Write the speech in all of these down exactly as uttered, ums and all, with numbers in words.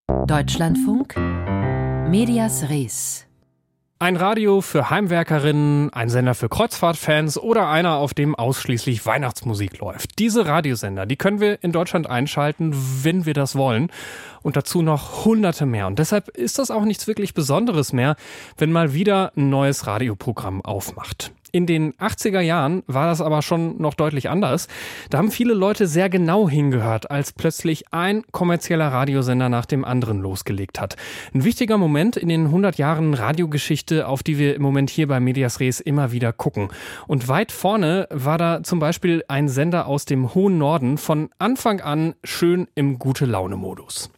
Deutschlandfunk Medias Res. Ein Radio für Heimwerkerinnen, ein Sender für Kreuzfahrtfans oder einer, auf dem ausschließlich Weihnachtsmusik läuft. Diese Radiosender, die können wir in Deutschland einschalten, wenn wir das wollen. Und dazu noch hunderte mehr. Und deshalb ist das auch nichts wirklich Besonderes mehr, wenn mal wieder ein neues Radioprogramm aufmacht. In den achtziger Jahren war das aber schon noch deutlich anders. Da haben viele Leute sehr genau hingehört, als plötzlich ein kommerzieller Radiosender nach dem anderen losgelegt hat. Ein wichtiger Moment in den hundert Jahren Radiogeschichte, auf die wir im Moment hier bei Medias Res immer wieder gucken. Und weit vorne war da zum Beispiel ein Sender aus dem hohen Norden, von Anfang an schön im Gute-Laune-Modus.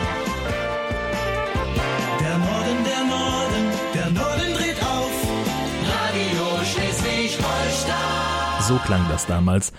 So klang das damals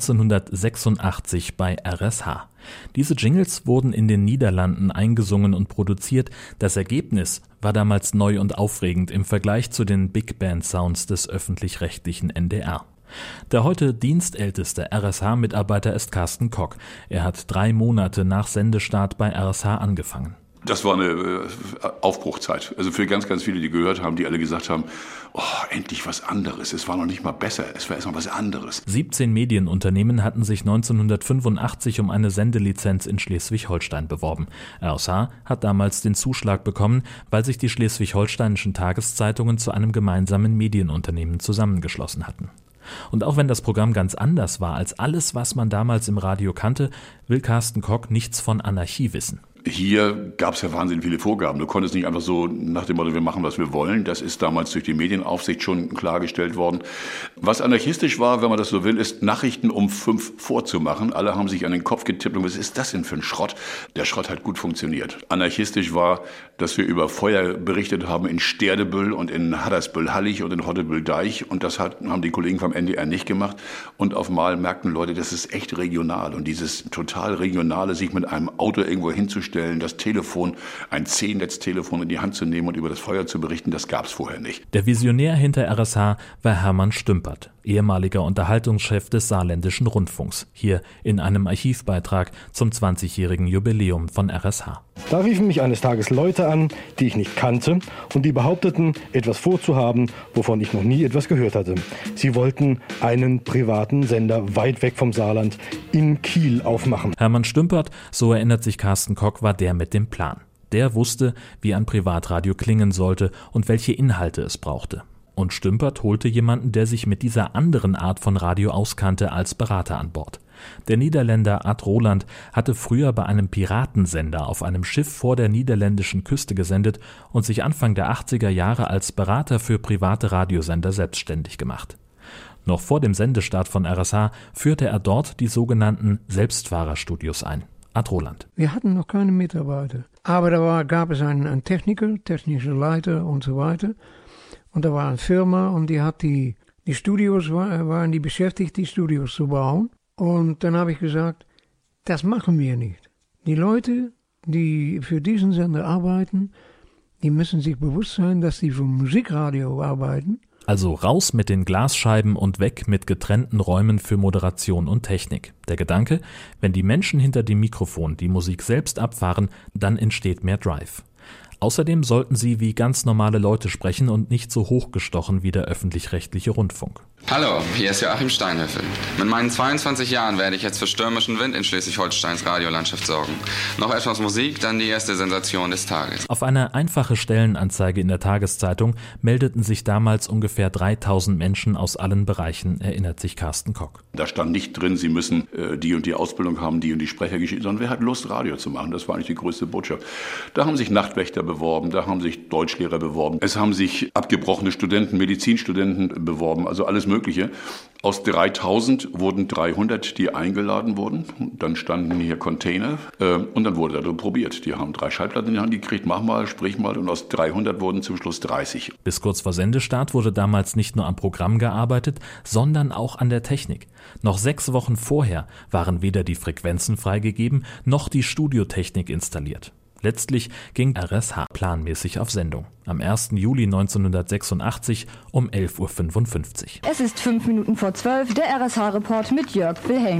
neunzehnhundertsechsundachtzig bei R S H. Diese Jingles wurden in den Niederlanden eingesungen und produziert. Das Ergebnis war damals neu und aufregend im Vergleich zu den Big Band Sounds des öffentlich-rechtlichen N D R. Der heute dienstälteste R S H-Mitarbeiter ist Carsten Kock. Er hat drei Monate nach Sendestart bei R S H angefangen. Das war eine äh, Aufbruchzeit. Also für ganz, ganz viele, die gehört haben, die alle gesagt haben, oh, endlich was anderes. Es war noch nicht mal besser, es war erstmal was anderes. siebzehn Medienunternehmen hatten sich neunzehnhundertfünfundachtzig um eine Sendelizenz in Schleswig-Holstein beworben. R S H hat damals den Zuschlag bekommen, weil sich die schleswig-holsteinischen Tageszeitungen zu einem gemeinsamen Medienunternehmen zusammengeschlossen hatten. Und auch wenn das Programm ganz anders war als alles, was man damals im Radio kannte, will Carsten Kock nichts von Anarchie wissen. Hier gab es ja wahnsinnig viele Vorgaben. Du konntest nicht einfach so nach dem Motto, wir machen, was wir wollen. Das ist damals durch die Medienaufsicht schon klargestellt worden. Was anarchistisch war, wenn man das so will, ist, Nachrichten um fünf vorzumachen. Alle haben sich an den Kopf getippt und was ist das denn für ein Schrott? Der Schrott hat gut funktioniert. Anarchistisch war, dass wir über Feuer berichtet haben in Sterdebüll und in Haddersbüll-Hallig und in Hottebüll-Deich. Und das hat, haben die Kollegen vom N D R nicht gemacht. Und auf einmal merkten Leute, das ist echt regional. Und dieses total regionale, sich mit einem Auto irgendwo hinzustellen, das Telefon, ein C-Netz-Telefon in die Hand zu nehmen und über das Feuer zu berichten, das gab es vorher nicht. Der Visionär hinter R S H war Hermann Stümpert, ehemaliger Unterhaltungschef des Saarländischen Rundfunks, hier in einem Archivbeitrag zum zwanzigjährigen Jubiläum von R S H. Da riefen mich eines Tages Leute an, die ich nicht kannte und die behaupteten, etwas vorzuhaben, wovon ich noch nie etwas gehört hatte. Sie wollten einen privaten Sender weit weg vom Saarland in Kiel aufmachen. Hermann Stümpert, so erinnert sich Carsten Kock, war der mit dem Plan. Der wusste, wie ein Privatradio klingen sollte und welche Inhalte es brauchte. Und Stümpert holte jemanden, der sich mit dieser anderen Art von Radio auskannte, als Berater an Bord. Der Niederländer Ad Roland hatte früher bei einem Piratensender auf einem Schiff vor der niederländischen Küste gesendet und sich Anfang der achtziger Jahre als Berater für private Radiosender selbstständig gemacht. Noch vor dem Sendestart von R S H führte er dort die sogenannten Selbstfahrerstudios ein. Ad Roland. Wir hatten noch keine Mitarbeiter, aber da war, gab es einen, einen Techniker, technische Leiter und so weiter. Und da war eine Firma und die hat die, die Studios, war, waren die beschäftigt, die Studios zu bauen. Und dann habe ich gesagt, das machen wir nicht. Die Leute, die für diesen Sender arbeiten, die müssen sich bewusst sein, dass sie für Musikradio arbeiten. Also raus mit den Glasscheiben und weg mit getrennten Räumen für Moderation und Technik. Der Gedanke, wenn die Menschen hinter dem Mikrofon die Musik selbst abfahren, dann entsteht mehr Drive. Außerdem sollten sie wie ganz normale Leute sprechen und nicht so hochgestochen wie der öffentlich-rechtliche Rundfunk. Hallo, hier ist Joachim Steinhöfel. Mit meinen zweiundzwanzig Jahren werde ich jetzt für stürmischen Wind in Schleswig-Holsteins Radiolandschaft sorgen. Noch etwas Musik, dann die erste Sensation des Tages. Auf eine einfache Stellenanzeige in der Tageszeitung meldeten sich damals ungefähr dreitausend Menschen aus allen Bereichen, erinnert sich Carsten Kock. Da stand nicht drin, sie müssen äh, die und die Ausbildung haben, die und die Sprechergeschichte, sondern wer hat Lust, Radio zu machen? Das war eigentlich die größte Botschaft. Da haben sich Nachtwächter beworben, da haben sich Deutschlehrer beworben, es haben sich abgebrochene Studenten, Medizinstudenten beworben, also alles Mögliche. Aus dreitausend wurden dreihundert, die eingeladen wurden. Dann standen hier Container äh, und dann wurde da probiert. Die haben drei Schallplatten in die Hand gekriegt, mach mal, sprich mal, und aus dreihundert wurden zum Schluss dreißig. Bis kurz vor Sendestart wurde damals nicht nur am Programm gearbeitet, sondern auch an der Technik. Noch sechs Wochen vorher waren weder die Frequenzen freigegeben, noch die Studiotechnik installiert. Letztlich ging R S H planmäßig auf Sendung. Am ersten Juli neunzehnhundertsechsundachtzig um elf Uhr fünfundfünfzig. Es ist fünf Minuten vor zwölf, der R S H-Report mit Jörg Wilhelm.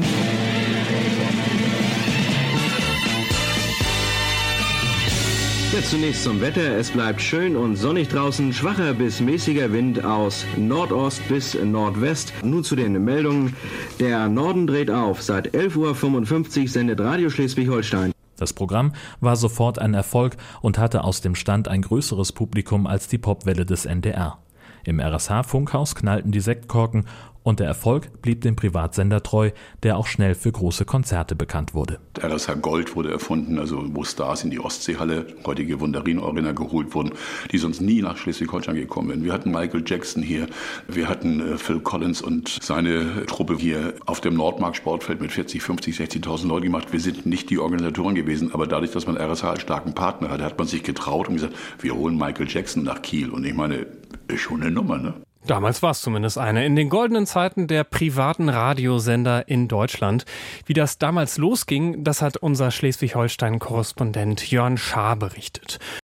Jetzt zunächst zum Wetter. Es bleibt schön und sonnig draußen. Schwacher bis mäßiger Wind aus Nordost bis Nordwest. Nun zu den Meldungen. Der Norden dreht auf. Seit elf Uhr fünfundfünfzig sendet Radio Schleswig-Holstein. Das Programm war sofort ein Erfolg und hatte aus dem Stand ein größeres Publikum als die Popwelle des N D R. Im R S H-Funkhaus knallten die Sektkorken und der Erfolg blieb dem Privatsender treu, der auch schnell für große Konzerte bekannt wurde. R S H Gold wurde erfunden, also wo Stars in die Ostseehalle, heutige Wundarin-Arena, geholt wurden, die sonst nie nach Schleswig-Holstein gekommen wären. Wir hatten Michael Jackson hier, wir hatten äh, Phil Collins und seine Truppe hier auf dem Nordmark Sportfeld mit vierzig, fünfzig, sechzigtausend Leuten gemacht. Wir sind nicht die Organisatoren gewesen, aber dadurch, dass man R S H als starken Partner hatte, hat man sich getraut und gesagt, wir holen Michael Jackson nach Kiel. Und ich meine, ist schon eine Nummer, ne? Damals war es zumindest eine. In den goldenen Zeiten der privaten Radiosender in Deutschland. Wie das damals losging, das hat unser Schleswig-Holstein-Korrespondent Jörn Schaar berichtet.